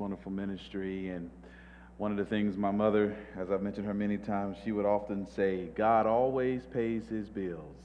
wonderful ministry. And one of the things my mother, as I've mentioned her many times, she would often say, God always pays his bills.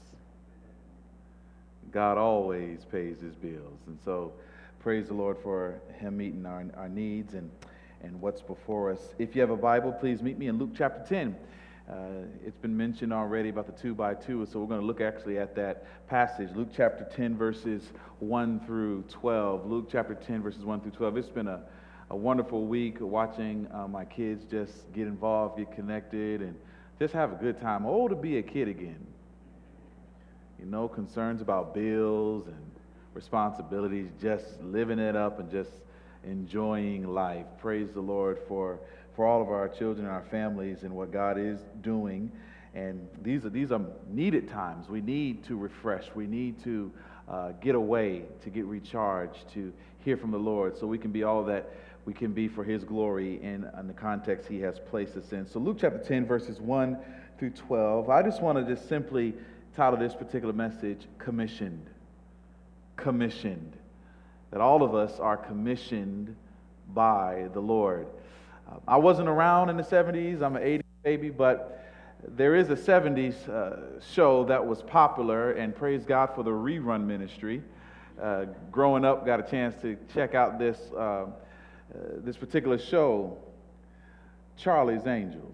God always pays his bills. And so praise the Lord for him meeting our needs and what's before us. If you have a Bible, please meet me in Luke chapter 10. It's been mentioned already about the 2x2, so we're going to look actually at that passage. Luke chapter 10, verses 1 through 12. Luke chapter 10, verses 1 through 12. It's been a wonderful week watching my kids just get involved, get connected, and just have a good time. Oh, to be a kid again. You know, concerns about bills and responsibilities, just living it up and just enjoying life. Praise the Lord for all of our children and our families and what God is doing. And these are needed times. We need to refresh. We need to get away, to get recharged, to hear from the Lord so we can be all that we can be for his glory in the context he has placed us in. So Luke chapter 10, verses 1 through 12. I just want to just simply title this particular message, Commissioned. Commissioned. That all of us are commissioned by the Lord. I wasn't around in the 70s. I'm an 80s baby, but there is a 70s show that was popular, and praise God for the rerun ministry. Growing up, got a chance to check out this particular show, Charlie's Angels.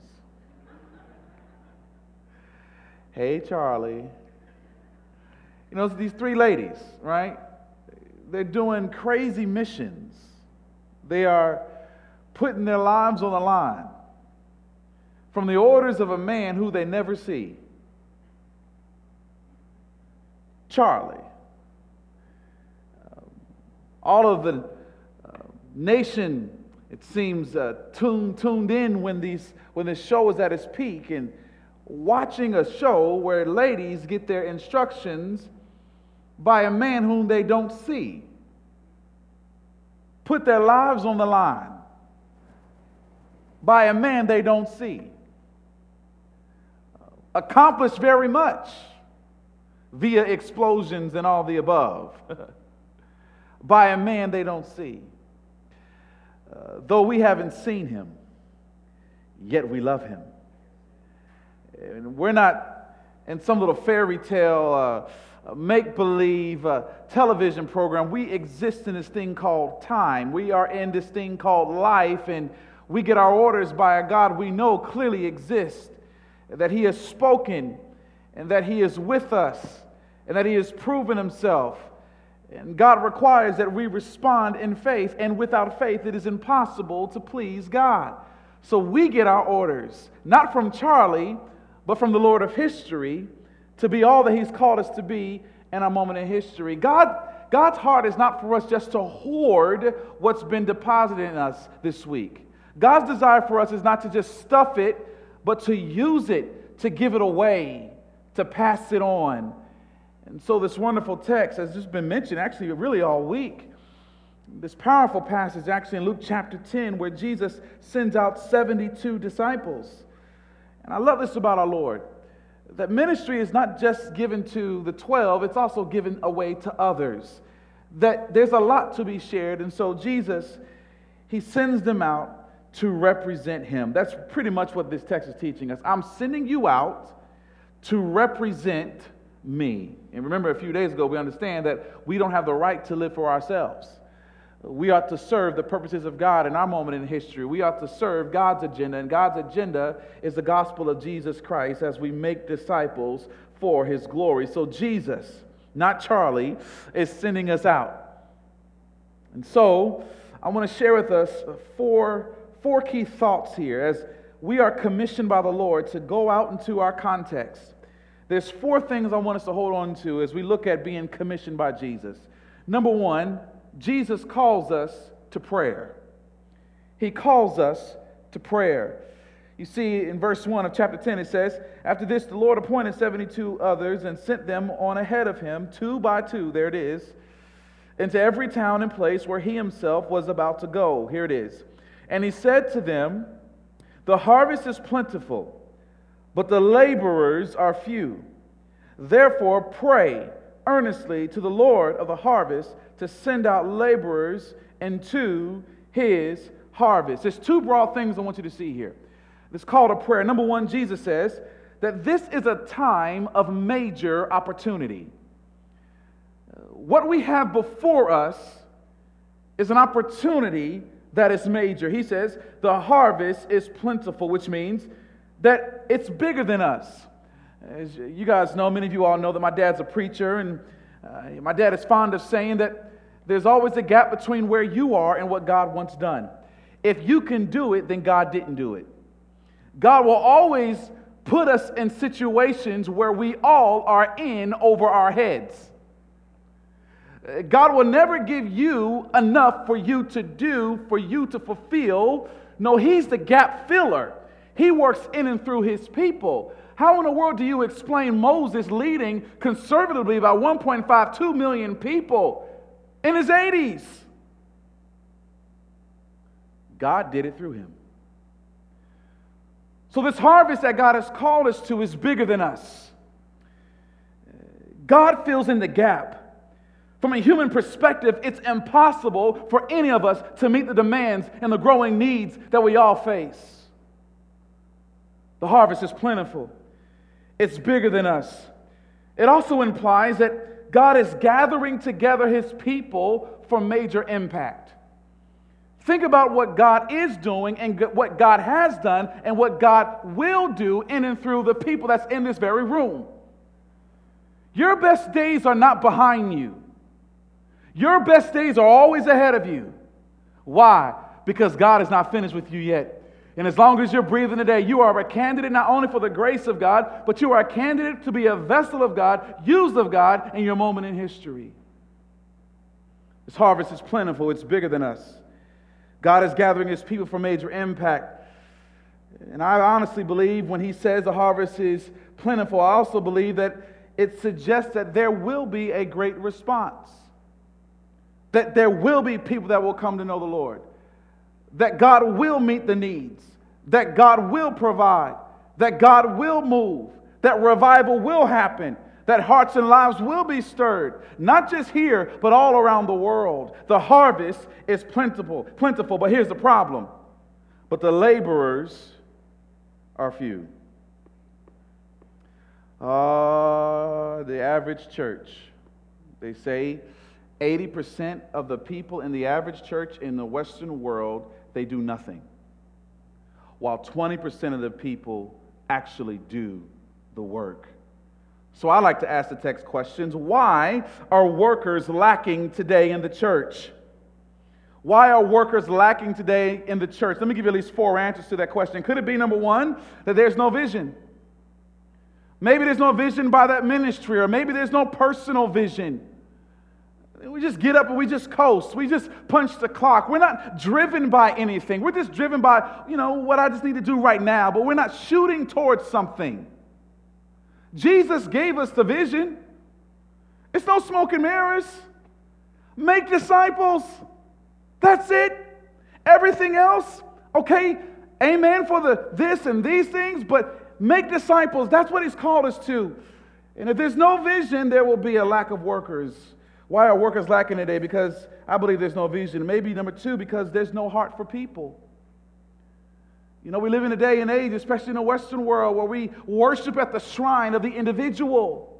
Hey, Charlie. You know, it's these three ladies, right? They're doing crazy missions. They are putting their lives on the line from the orders of a man who they never see. Charlie. All of the nation, it seems, tuned in when this show was at its peak, and watching a show where ladies get their instructions by a man whom they don't see. Put their lives on the line by a man they don't see. Accomplish very much via explosions and all the above by a man they don't see. Though we haven't seen him, yet we love him. And we're not in some little fairy tale, make-believe television program. We exist in this thing called time. We are in this thing called life, and we get our orders by a God we know clearly exists, that he has spoken, and that he is with us, and that he has proven himself. And God requires that we respond in faith, and without faith it is impossible to please God. So we get our orders, not from Charlie, but from the Lord of history, to be all that he's called us to be in our moment in history. God's heart is not for us just to hoard what's been deposited in us this week. God's desire for us is not to just stuff it, but to use it, to give it away, to pass it on. And so this wonderful text has just been mentioned actually really all week. This powerful passage actually in Luke chapter 10 where Jesus sends out 72 disciples. And I love this about our Lord, that ministry is not just given to the 12, it's also given away to others. That there's a lot to be shared, and so Jesus, he sends them out to represent him. That's pretty much what this text is teaching us. I'm sending you out to represent me. And remember, a few days ago, we understand that we don't have the right to live for ourselves. We ought to serve the purposes of God in our moment in history. We ought to serve God's agenda, and God's agenda is the gospel of Jesus Christ as we make disciples for his glory. So Jesus, not Charlie, is sending us out. And so I want to share with us four key thoughts here as we are commissioned by the Lord to go out into our context. There's four things I want us to hold on to as we look at being commissioned by Jesus. Number one, Jesus calls us to prayer. He calls us to prayer. You see, in verse 1 of chapter 10, it says, after this, the Lord appointed 72 others and sent them on ahead of him, 2 by 2, there it is, into every town and place where he himself was about to go. Here it is. And he said to them, the harvest is plentiful, but the laborers are few. Therefore, pray earnestly to the Lord of the harvest to send out laborers into his harvest. There's two broad things I want you to see here. It's called a prayer. Number one, Jesus says that this is a time of major opportunity. What we have before us is an opportunity that is major. He says the harvest is plentiful, which means that it's bigger than us. As you guys know, many of you all know that my dad's a preacher, and my dad is fond of saying that there's always a gap between where you are and what God wants done. If you can do it, then God didn't do it. God will always put us in situations where we all are in over our heads. God will never give you enough for you to do, for you to fulfill. No, He's the gap filler. He works in and through His people. How in the world do you explain Moses leading conservatively about 1.52 million people in his 80s? God did it through him. So this harvest that God has called us to is bigger than us. God fills in the gap. From a human perspective, it's impossible for any of us to meet the demands and the growing needs that we all face. The harvest is plentiful. It's bigger than us. It also implies that God is gathering together His people for major impact. Think about what God is doing and what God has done and what God will do in and through the people that's in this very room. Your best days are not behind you. Your best days are always ahead of you. Why? Because God is not finished with you yet. And as long as you're breathing today, you are a candidate not only for the grace of God, but you are a candidate to be a vessel of God, used of God in your moment in history. This harvest is plentiful. It's bigger than us. God is gathering His people for major impact. And I honestly believe when He says the harvest is plentiful, I also believe that it suggests that there will be a great response. That there will be people that will come to know the Lord. That God will meet the needs. That God will provide. That God will move. That revival will happen. That hearts and lives will be stirred. Not just here, but all around the world. The harvest is plentiful, but here's the problem. But the laborers are few. The average church, they say 80% of the people in the average church in the Western world, they do nothing. While 20% of the people actually do the work. So I like to ask the text questions. Why are workers lacking today in the church? Why are workers lacking today in the church? Let me give you at least 4 answers to that question. Could it be, number one, that there's no vision? Maybe there's no vision by that ministry, or maybe there's no personal vision. We just get up and we just coast. We just punch the clock. We're not driven by anything. We're just driven by, what I just need to do right now, but we're not shooting towards something. Jesus gave us the vision. It's no smoke and mirrors. Make disciples. That's it. Everything else, okay, amen for the this and these things, but make disciples. That's what He's called us to. And if there's no vision, there will be a lack of workers. Why are workers lacking today? Because I believe there's no vision. Maybe number 2, because there's no heart for people. We live in a day and age, especially in the Western world, where we worship at the shrine of the individual.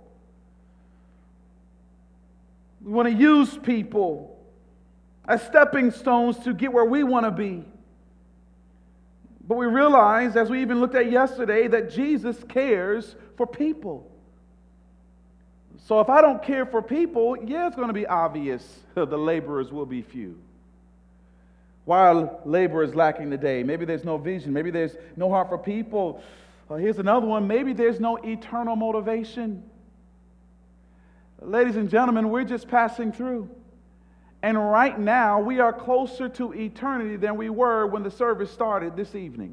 We want to use people as stepping stones to get where we want to be. But we realize, as we even looked at yesterday, that Jesus cares for people. So if I don't care for people, it's going to be obvious the laborers will be few. Why are laborers lacking today? Maybe there's no vision. Maybe there's no heart for people. Here's another one. Maybe there's no eternal motivation. Ladies and gentlemen, we're just passing through. And right now, we are closer to eternity than we were when the service started this evening.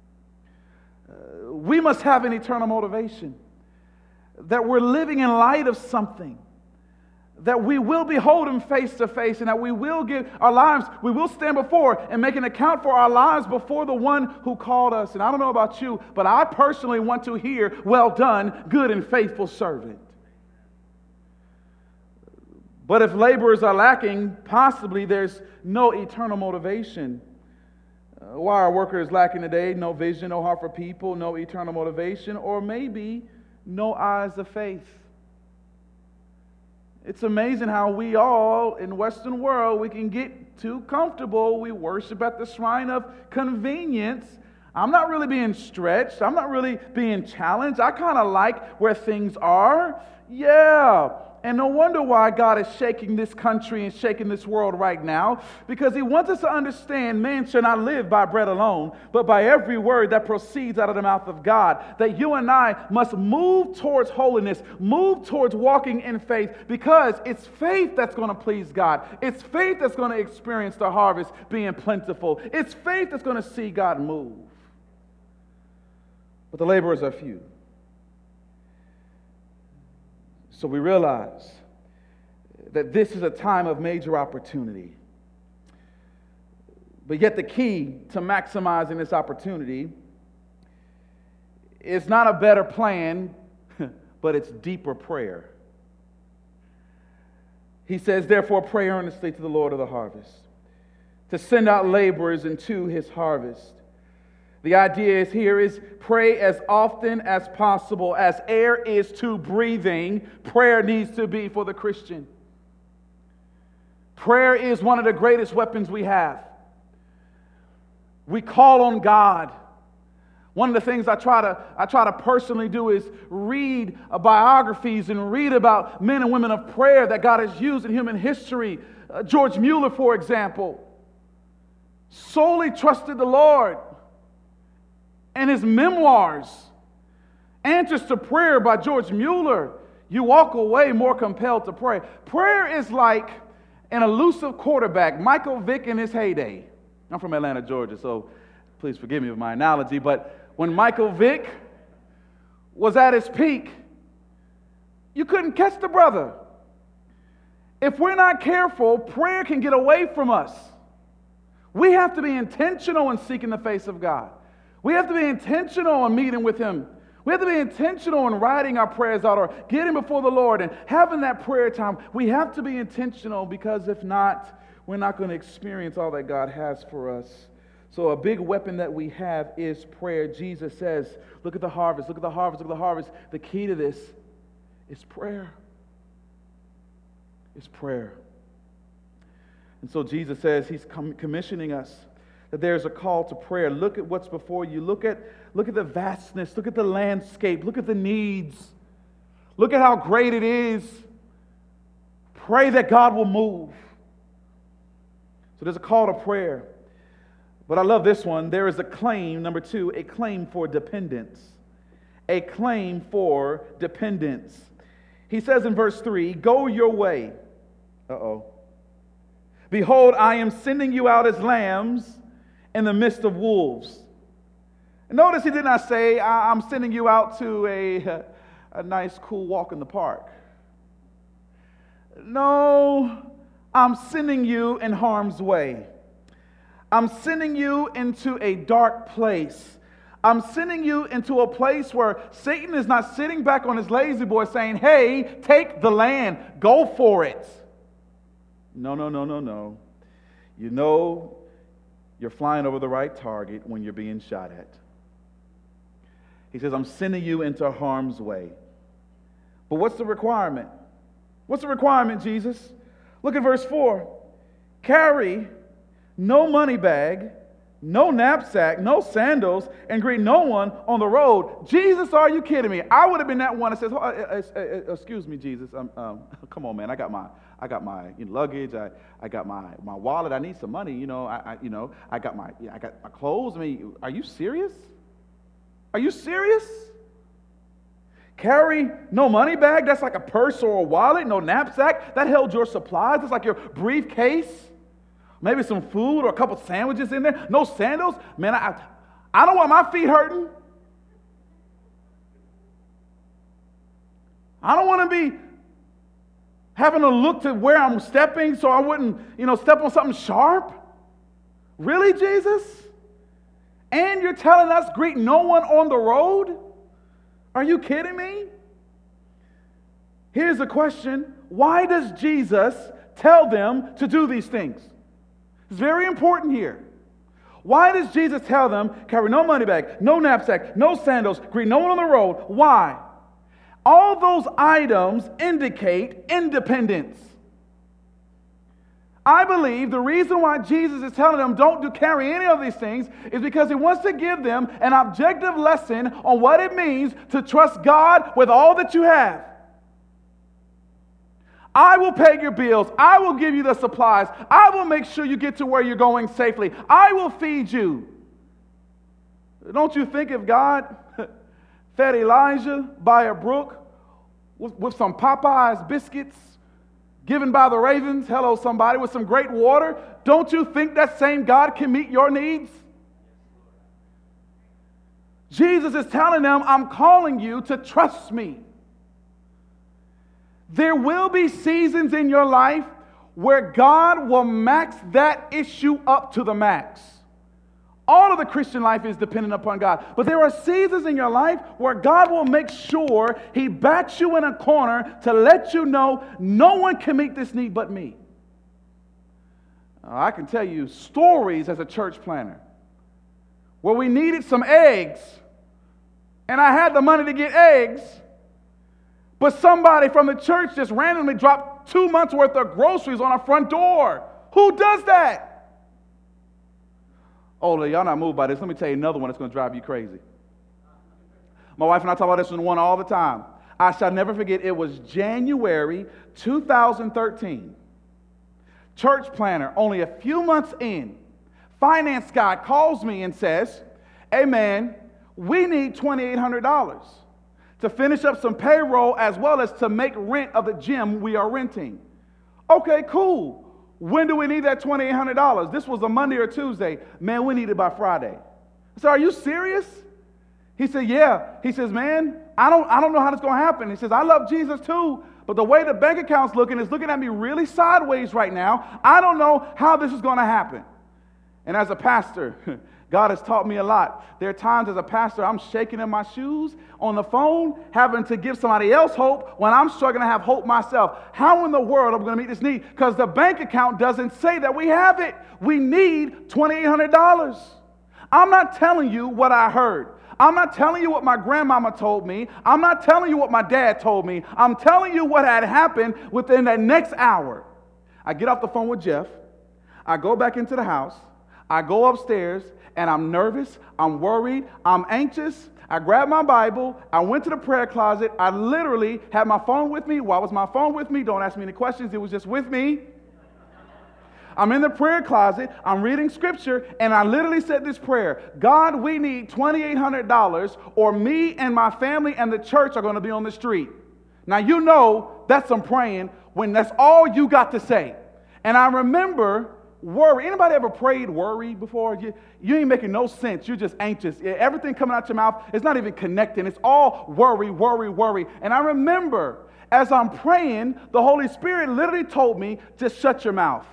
We must have an eternal motivation. That we're living in light of something. That we will behold Him face to face, and that we will give our lives, we will stand before and make an account for our lives before the one who called us. And I don't know about you, but I personally want to hear, "Well done, good and faithful servant." But if laborers are lacking, possibly there's no eternal motivation. Why are workers lacking today? No vision, no heart for people, no eternal motivation, or maybe no eyes of faith. It's amazing how we all in the Western world, we can get too comfortable. We worship at the shrine of convenience. I'm not really being stretched. I'm not really being challenged. I kind of like where things are. Yeah. And no wonder why God is shaking this country and shaking this world right now, because He wants us to understand man shall not live by bread alone, but by every word that proceeds out of the mouth of God. That you and I must move towards holiness, move towards walking in faith, because it's faith that's going to please God. It's faith that's going to experience the harvest being plentiful. It's faith that's going to see God move. But the laborers are few. So we realize that this is a time of major opportunity. But yet the key to maximizing this opportunity is not a better plan, but it's deeper prayer. He says, therefore, pray earnestly to the Lord of the harvest, to send out laborers into His harvest. The idea is pray as often as possible. As air is to breathing, prayer needs to be for the Christian. Prayer is one of the greatest weapons we have. We call on God. One of the things I try to personally do is read biographies and read about men and women of prayer that God has used in human history. George Mueller, for example, solely trusted the Lord. And his memoirs, Answers to Prayer by George Mueller, you walk away more compelled to pray. Prayer is like an elusive quarterback, Michael Vick in his heyday. I'm from Atlanta, Georgia, so please forgive me for my analogy, but when Michael Vick was at his peak, you couldn't catch the brother. If we're not careful, prayer can get away from us. We have to be intentional in seeking the face of God. We have to be intentional in meeting with Him. We have to be intentional in writing our prayers out or getting before the Lord and having that prayer time. We have to be intentional, because if not, we're not going to experience all that God has for us. So a big weapon that we have is prayer. Jesus says, look at the harvest, look at the harvest, look at the harvest. The key to this is prayer. It's prayer. And so Jesus says He's commissioning us, that there's a call to prayer. Look at what's before you. Look at the vastness. Look at the landscape. Look at the needs. Look at how great it is. Pray that God will move. So there's a call to prayer. But I love this one. There is a claim, number 2, a claim for dependence. A claim for dependence. He says in verse 3, go your way. Behold, I am sending you out as lambs in the midst of wolves. Notice he did not say, I'm sending you out to a nice, cool walk in the park. No, I'm sending you in harm's way. I'm sending you into a dark place. I'm sending you into a place where Satan is not sitting back on his lazy boy saying, hey, take the land, go for it. No. You know you're flying over the right target when you're being shot at. He says, I'm sending you into harm's way. But what's the requirement? What's the requirement, Jesus? Look at verse 4. Carry no money bag, no knapsack, no sandals, and greet no one on the road. Jesus, are you kidding me? I would have been that one that says, excuse me, Jesus. Come on, man. I got my luggage. I got my wallet. I need some money. I got my clothes. I mean, are you serious? Are you serious? Carry no money bag. That's like a purse or a wallet. No knapsack. That held your supplies. It's like your briefcase. Maybe some food or a couple sandwiches in there. No sandals. Man, I don't want my feet hurting. I don't want to be having to look to where I'm stepping so I wouldn't, step on something sharp. Really, Jesus? And you're telling us greet no one on the road? Are you kidding me? Here's the question. why does Jesus tell them to do these things? It's very important here. Why does Jesus tell them, carry no money bag, no knapsack, no sandals, greet no one on the road? Why? All those items indicate independence. I believe the reason why Jesus is telling them don't carry any of these things is because he wants to give them an objective lesson on what it means to trust God with all that you have. I will pay your bills. I will give you the supplies. I will make sure you get to where you're going safely. I will feed you. Don't you think if God fed Elijah by a brook with some Popeyes biscuits given by the ravens, hello somebody, with some great water, don't you think that same God can meet your needs? Jesus is telling them, I'm calling you to trust me. There will be seasons in your life where God will max that issue up to the max. All of the Christian life is dependent upon God. But there are seasons in your life where God will make sure he backs you in a corner to let you know no one can meet this need but me. I can tell you stories as a church planner where we needed some eggs and I had the money to get eggs, but somebody from the church just randomly dropped 2 months worth of groceries on our front door. Who does that? Oh, y'all not moved by this. Let me tell you another one that's going to drive you crazy. My wife and I talk about this one all the time. I shall never forget, it was January 2013. Church planner, only a few months in. Finance guy calls me and says, hey man, we need $2,800 to finish up some payroll as well as to make rent of the gym we are renting. Okay, cool. When do we need that $2,800? This was a Monday or Tuesday. Man, we need it by Friday. I said, are you serious? He said, yeah. He says, man, I don't know how this is going to happen. He says, I love Jesus too, but the way the bank account's looking is looking at me really sideways right now. I don't know how this is going to happen. And as a pastor, God has taught me a lot. There are times as a pastor, I'm shaking in my shoes on the phone, having to give somebody else hope when I'm struggling to have hope myself. How in the world am I going to meet this need? Because the bank account doesn't say that we have it. We need $2,800. I'm not telling you what I heard. I'm not telling you what my grandmama told me. I'm not telling you what my dad told me. I'm telling you what had happened within that next hour. I get off the phone with Jeff. I go back into the house. I go upstairs. And I'm nervous, I'm worried, I'm anxious. I grabbed my Bible, I went to the prayer closet, I literally had my phone with me. Why was my phone with me? Don't ask me any questions, it was just with me. I'm in the prayer closet, I'm reading scripture, and I literally said this prayer, God, we need $2,800 or me and my family and the church are going to be on the street. Now you know that's some praying when that's all you got to say. And I remember worry. Anybody ever prayed worry before? You ain't making no sense. You're just anxious. Everything coming out your mouth is not even connecting. It's all worry, worry, worry. And I remember as I'm praying, the Holy Spirit literally told me, just shut your mouth.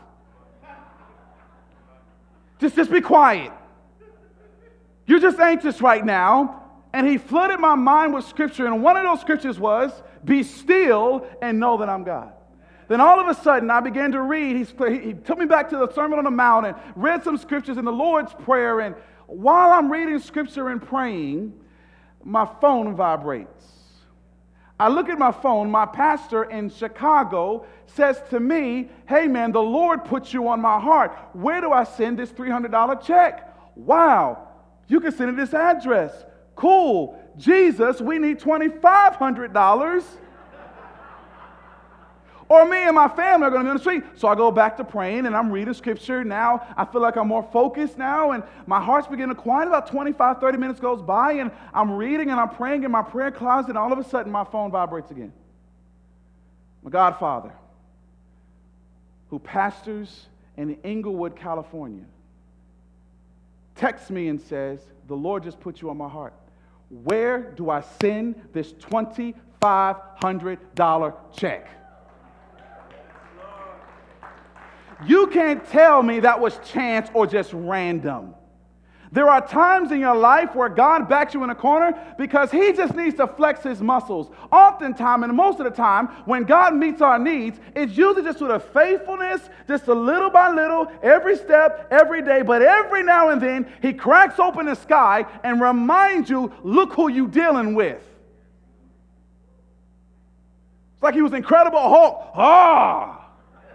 Just be quiet. You're just anxious right now. And he flooded my mind with scripture. And one of those scriptures was, be still and know that I'm God. Then all of a sudden, I began to read. He took me back to the Sermon on the Mount and read some scriptures in the Lord's Prayer. And while I'm reading scripture and praying, my phone vibrates. I look at my phone. My pastor in Chicago says to me, hey, man, the Lord put you on my heart. Where do I send this $300 check? Wow, you can send it this address. Cool. Jesus, we need $2,500. Or me and my family are going to be on the street. So I go back to praying and I'm reading scripture. Now I feel like I'm more focused now and my heart's beginning to quiet. About 25, 30 minutes goes by and I'm reading and I'm praying in my prayer closet and all of a sudden my phone vibrates again. My godfather, who pastors in Inglewood, California, texts me and says, the Lord just put you on my heart. Where do I send this $2,500 check? You can't tell me that was chance or just random. There are times in your life where God backs you in a corner because he just needs to flex his muscles. Oftentimes, and most of the time, when God meets our needs, it's usually just with a faithfulness, just a little by little, every step, every day. But every now and then, he cracks open the sky and reminds you, look who you're dealing with. It's like he was Incredible Hulk. Ah!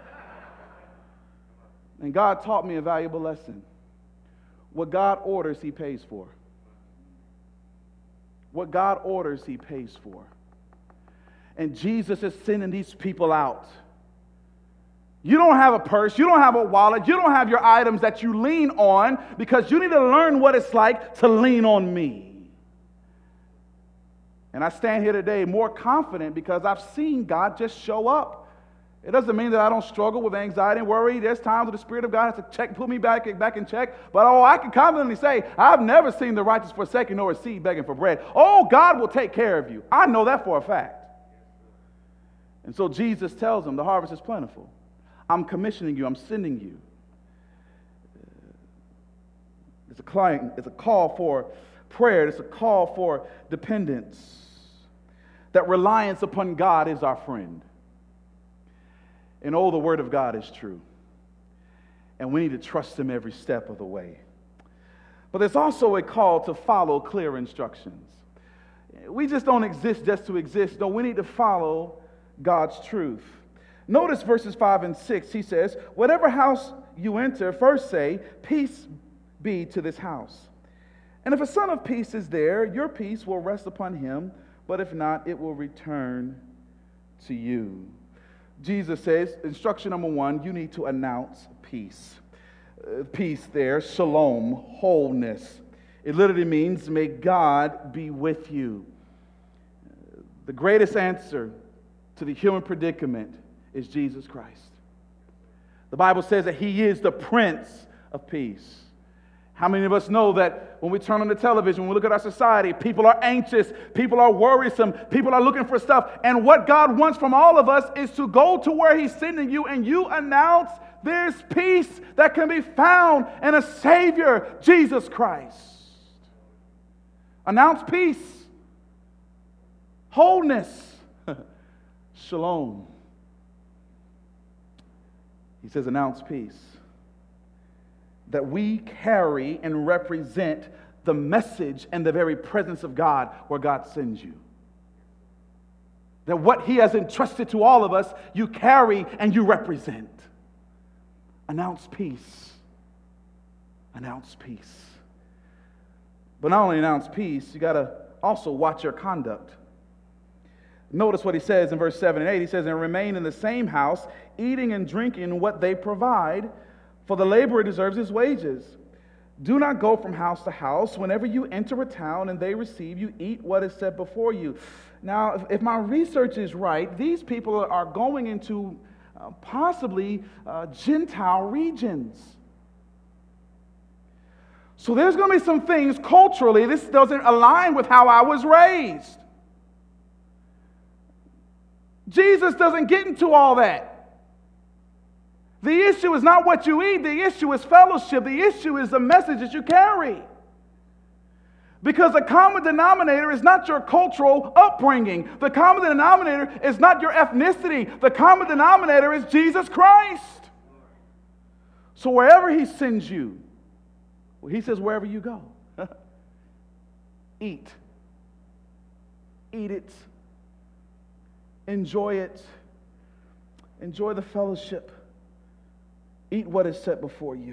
And God taught me a valuable lesson. What God orders, he pays for. What God orders, he pays for. And Jesus is sending these people out. You don't have a purse, you don't have a wallet, you don't have your items that you lean on because you need to learn what it's like to lean on me. And I stand here today more confident because I've seen God just show up. It doesn't mean that I don't struggle with anxiety and worry. There's times when the Spirit of God has to put me back in check. But I can confidently say, I've never seen the righteous forsaken nor a seed begging for bread. Oh, God will take care of you. I know that for a fact. And so Jesus tells them, the harvest is plentiful. I'm commissioning you. I'm sending you. It's a call for prayer. It's a call for dependence. That reliance upon God is our friend. And oh, the Word of God is true. And we need to trust Him every step of the way. But there's also a call to follow clear instructions. We just don't exist just to exist. No, we need to follow God's truth. Notice verses 5 and 6. He says, whatever house you enter, first say, peace be to this house. And if a son of peace is there, your peace will rest upon him. But if not, it will return to you. Jesus says, instruction number 1, you need to announce peace. Peace there, shalom, wholeness. It literally means, may God be with you. The greatest answer to the human predicament is Jesus Christ. The Bible says that He is the Prince of Peace. How many of us know that when we turn on the television, when we look at our society, people are anxious, people are worrisome, people are looking for stuff. And what God wants from all of us is to go to where He's sending you and you announce there's peace that can be found in a Savior, Jesus Christ. Announce peace, wholeness, shalom. He says, announce peace. That we carry and represent the message and the very presence of God where God sends you. That what He has entrusted to all of us, you carry and you represent. Announce peace. Announce peace. But not only announce peace, you got to also watch your conduct. Notice what he says in verse 7 and 8. He says, and remain in the same house, eating and drinking what they provide, for the laborer deserves his wages. Do not go from house to house. Whenever you enter a town and they receive you, eat what is set before you. Now, if my research is right, these people are going into possibly Gentile regions. So there's going to be some things culturally, this doesn't align with how I was raised. Jesus doesn't get into all that. The issue is not what you eat. The issue is fellowship. The issue is the message that you carry. Because the common denominator is not your cultural upbringing. The common denominator is not your ethnicity. The common denominator is Jesus Christ. So wherever He sends you, well, He says wherever you go, eat. Eat it. Enjoy it. Enjoy the fellowship. Eat what is set before you.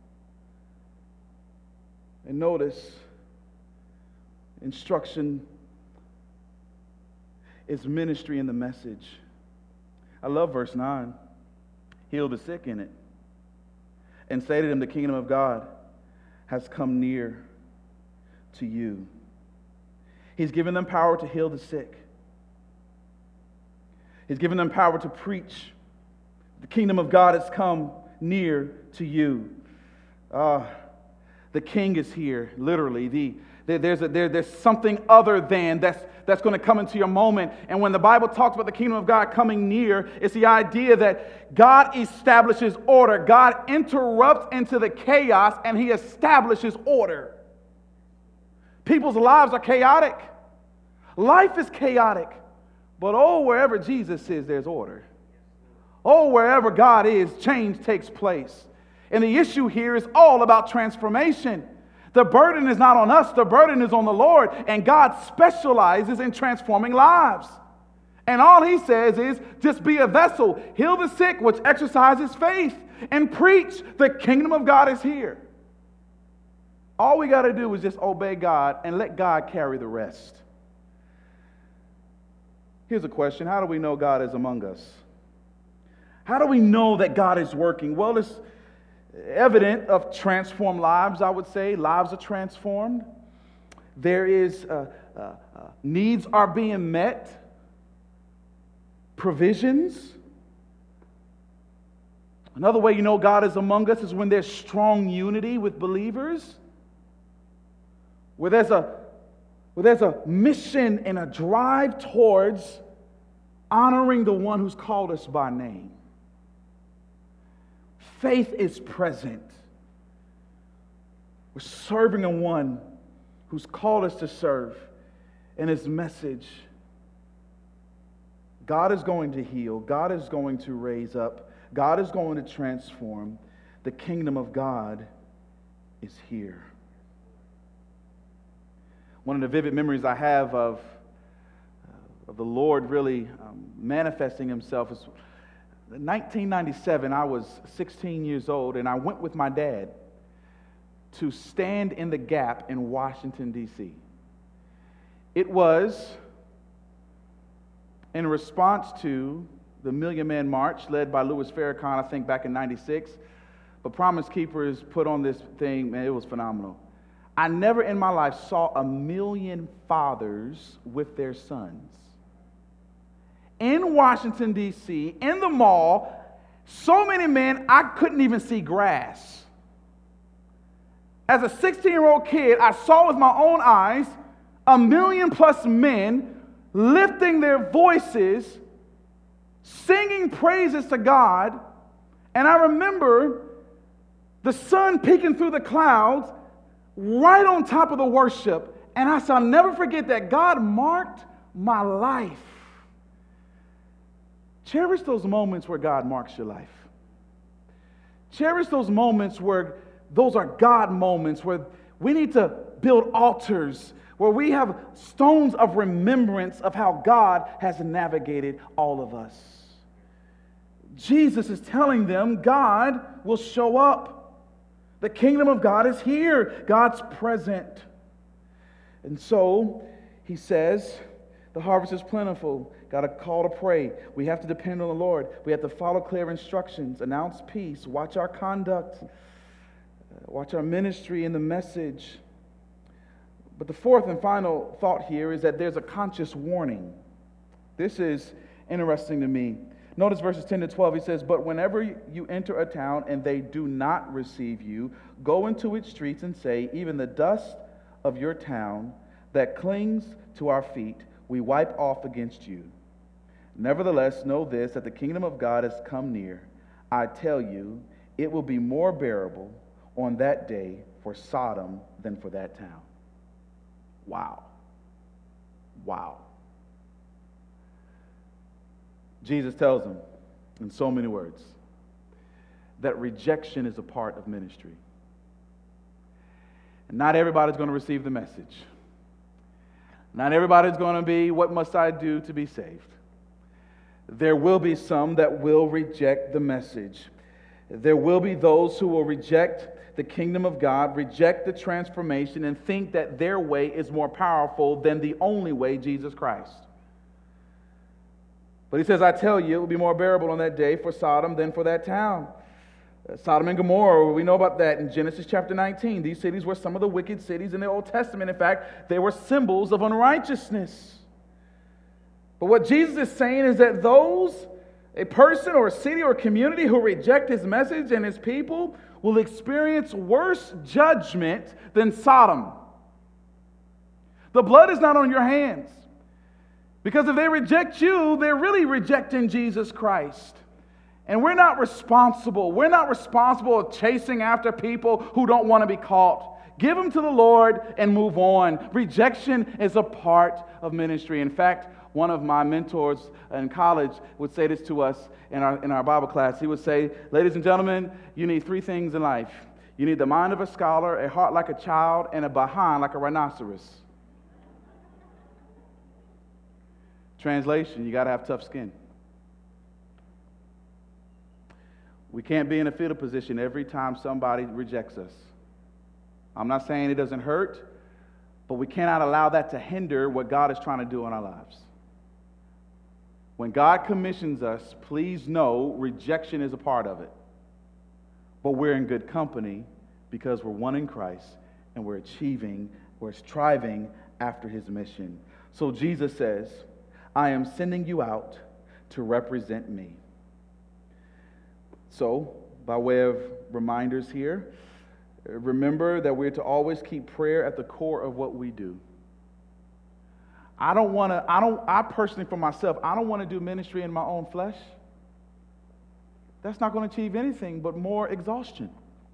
And notice, instruction is ministry in the message. I love verse 9. Heal the sick in it. And say to them, the kingdom of God has come near to you. He's given them power to heal the sick. He's given them power to preach. The kingdom of God has come near to you. The The King is here, literally. There's something other than that's going to come into your moment. And when the Bible talks about the kingdom of God coming near, it's the idea that God establishes order. God interrupts into the chaos and He establishes order. People's lives are chaotic. Life is chaotic. But oh, wherever Jesus is, there's order. Oh, wherever God is, change takes place. And the issue here is all about transformation. The burden is not on us, the burden is on the Lord. And God specializes in transforming lives. And all He says is, just be a vessel, heal the sick, which exercises faith, and preach the kingdom of God is here. All we got to do is just obey God and let God carry the rest. Here's a question. How do we know God is among us? How do we know that God is working? Well, it's evident of transformed lives, I would say. Lives are transformed. There is, needs are being met. Provisions. Another way you know God is among us is when there's strong unity with believers. Where there's a mission and a drive towards honoring the one who's called us by name. Faith is present. We're serving the one who's called us to serve. And His message, God is going to heal. God is going to raise up. God is going to transform. The kingdom of God is here. One of the vivid memories I have of the Lord really manifesting Himself is in 1997. I was 16 years old, and I went with my dad to stand in the gap in Washington, D.C. It was in response to the Million Man March led by Louis Farrakhan, I think back in 96. But Promise Keepers put on this thing, man, it was phenomenal. I never in my life saw 1 million fathers with their sons. In Washington, D.C., in the mall, so many men, I couldn't even see grass. As a 16-year-old kid, I saw with my own eyes 1 million plus men lifting their voices, singing praises to God. And I remember the sun peeking through the clouds right on top of the worship. And I shall never forget that God marked my life. Cherish those moments where God marks your life. Cherish those moments where those are God moments, where we need to build altars, where we have stones of remembrance of how God has navigated all of us. Jesus is telling them God will show up. The kingdom of God is here. God's present. And so He says, the harvest is plentiful. Got a call to pray. We have to depend on the Lord. We have to follow clear instructions, announce peace, watch our conduct, watch our ministry and the message. But the fourth and final thought here is that there's a conscious warning. This is interesting to me. Notice verses 10 to 12. He says, but whenever you enter a town and they do not receive you, go into its streets and say, even the dust of your town that clings to our feet, we wipe off against you. Nevertheless, know this, that the kingdom of God has come near. I tell you, it will be more bearable on that day for Sodom than for that town. Wow. Wow. Jesus tells them in so many words that rejection is a part of ministry. And not everybody's going to receive the message. Not everybody's going to be, what must I do to be saved? There will be some that will reject the message. There will be those who will reject the kingdom of God, reject the transformation, and think that their way is more powerful than the only way, Jesus Christ. But He says, I tell you, it will be more bearable on that day for Sodom than for that town. Sodom and Gomorrah, we know about that in Genesis chapter 19. These cities were some of the wicked cities in the Old Testament. In fact, they were symbols of unrighteousness. But what Jesus is saying is that those A person or a city or community who reject his message and his people will experience worse judgment than Sodom. The blood is not on your hands. Because if they reject you, they're really rejecting Jesus Christ. And we're not responsible. We're not responsible of chasing after people who don't want to be caught. Give them to the Lord and move on. Rejection is a part of ministry. In fact, one of my mentors in college would say this to us in our Bible class. He would say, ladies and gentlemen, you need 3 things in life. You need the mind of a scholar, a heart like a child, and a behind like a rhinoceros. Translation, you got to have tough skin. We can't be in a fetal position every time somebody rejects us. I'm not saying it doesn't hurt, but we cannot allow that to hinder what God is trying to do in our lives. When God commissions us, please know rejection is a part of it. But we're in good company because we're one in Christ and we're striving after his mission. So Jesus says, I am sending you out to represent me. So, by way of reminders here, remember that we're to always keep prayer at the core of what we do. I personally, for myself, I don't want to do ministry in my own flesh. That's not going to achieve anything but more exhaustion.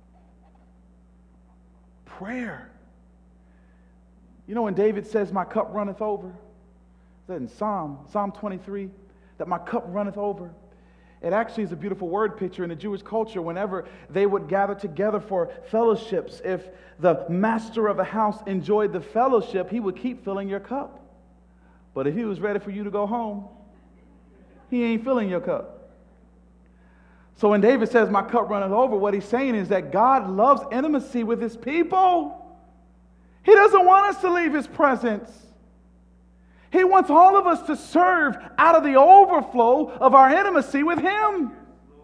Prayer. You know when David says, my cup runneth over? That in Psalm 23, that my cup runneth over. It actually is a beautiful word picture in the Jewish culture. Whenever they would gather together for fellowships, if the master of the house enjoyed the fellowship, he would keep filling your cup. But if he was ready for you to go home, he ain't filling your cup. So when David says, my cup runneth over, what he's saying is that God loves intimacy with his people. He doesn't want us to leave his presence. He wants all of us to serve out of the overflow of our intimacy with him.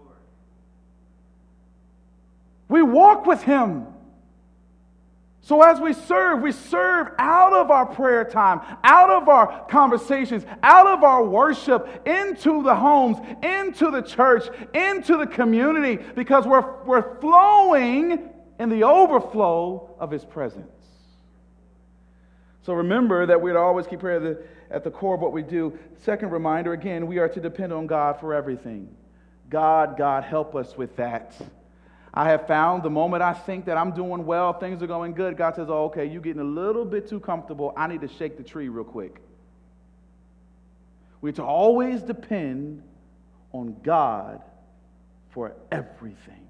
We walk with him. So as we serve out of our prayer time, out of our conversations, out of our worship, into the homes, into the church, into the community, because we're flowing in the overflow of his presence. So remember that we're to always keep prayer at the core of what we do. Second reminder, again, we are to depend on God for everything. God, help us with that. I have found the moment I think that I'm doing well, things are going good, God says, oh, okay, you're getting a little bit too comfortable. I need to shake the tree real quick. We're to always depend on God for everything.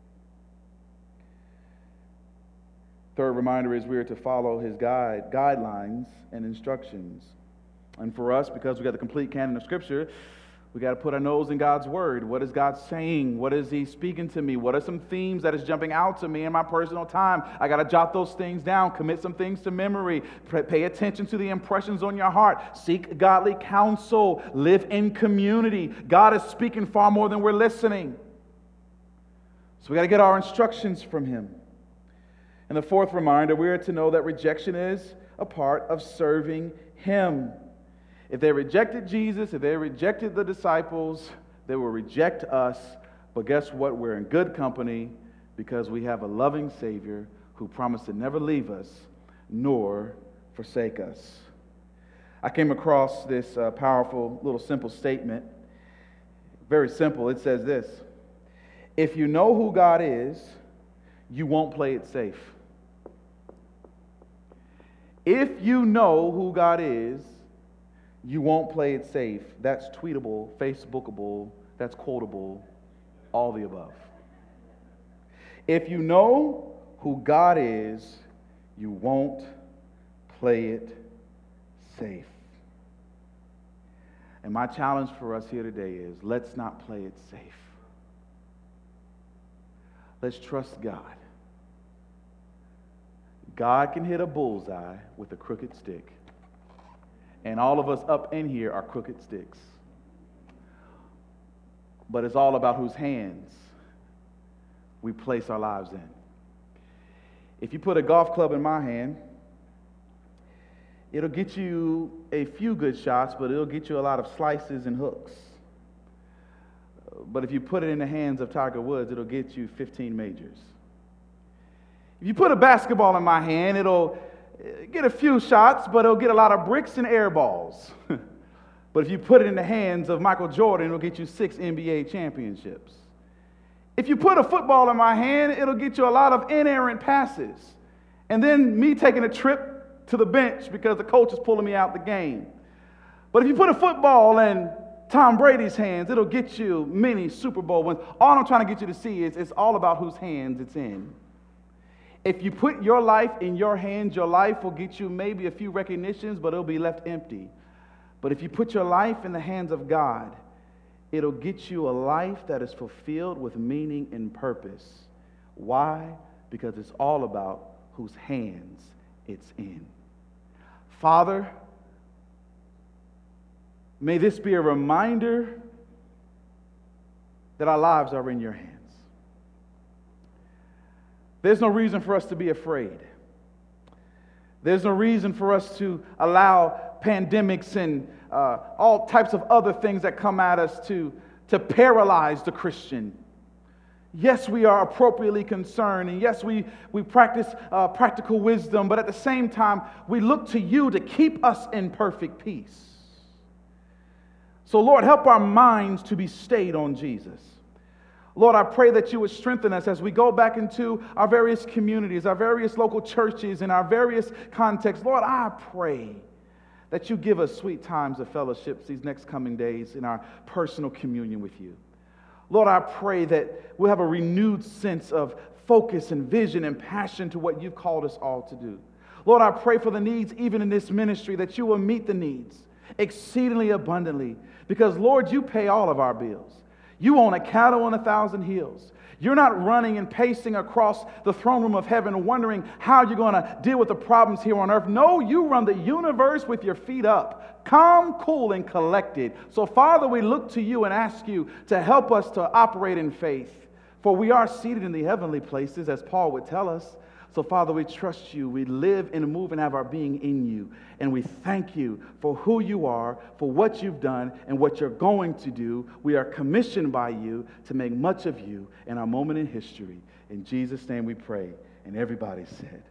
Third reminder is we are to follow his guidelines and instructions. And for us, because we got the complete canon of Scripture, we got to put our nose in God's Word. What is God saying? What is he speaking to me? What are some themes that is jumping out to me in my personal time? I got to jot those things down, commit some things to memory, pay attention to the impressions on your heart, seek godly counsel, live in community. God is speaking far more than we're listening. So we got to get our instructions from him. And the fourth reminder, we are to know that rejection is a part of serving him. If they rejected Jesus, if they rejected the disciples, they will reject us. But guess what? We're in good company because we have a loving Savior who promised to never leave us nor forsake us. I came across this powerful little simple statement. Very simple. It says this: if you know who God is, you won't play it safe. If you know who God is, you won't play it safe. That's tweetable, Facebookable, that's quotable, all the above. If you know who God is, you won't play it safe. And my challenge for us here today is, let's not play it safe. Let's trust God. God can hit a bullseye with a crooked stick. And all of us up in here are crooked sticks. But it's all about whose hands we place our lives in. If you put a golf club in my hand, it'll get you a few good shots, but it'll get you a lot of slices and hooks. But if you put it in the hands of Tiger Woods, it'll get you 15 majors. If you put a basketball in my hand, it'll get a few shots, but it'll get a lot of bricks and air balls. But if you put it in the hands of Michael Jordan, it'll get you 6 NBA championships. If you put a football in my hand, it'll get you a lot of inerrant passes. And then me taking a trip to the bench because the coach is pulling me out the game. But if you put a football in Tom Brady's hands, it'll get you many Super Bowl wins. All I'm trying to get you to see is it's all about whose hands it's in. If you put your life in your hands, your life will get you maybe a few recognitions, but it'll be left empty. But if you put your life in the hands of God, it'll get you a life that is fulfilled with meaning and purpose. Why? Because it's all about whose hands it's in. Father, may this be a reminder that our lives are in your hands. There's no reason for us to be afraid. There's no reason for us to allow pandemics and all types of other things that come at us to paralyze the Christian. Yes, we are appropriately concerned, and yes, we practice practical wisdom, but at the same time, we look to you to keep us in perfect peace. So, Lord, help our minds to be stayed on Jesus. Lord, I pray that you would strengthen us as we go back into our various communities, our various local churches, and our various contexts. Lord, I pray that you give us sweet times of fellowships these next coming days in our personal communion with you. Lord, I pray that we'll have a renewed sense of focus and vision and passion to what you've called us all to do. Lord, I pray for the needs even in this ministry, that you will meet the needs exceedingly abundantly, because, Lord, you pay all of our bills. You own a cattle on 1,000 hills. You're not running and pacing across the throne room of heaven wondering how you're going to deal with the problems here on earth. No, you run the universe with your feet up, calm, cool, and collected. So, Father, we look to you and ask you to help us to operate in faith. For we are seated in the heavenly places, as Paul would tell us. So, Father, we trust you. We live and move and have our being in you. And we thank you for who you are, for what you've done, and what you're going to do. We are commissioned by you to make much of you in our moment in history. In Jesus' name we pray. And everybody said,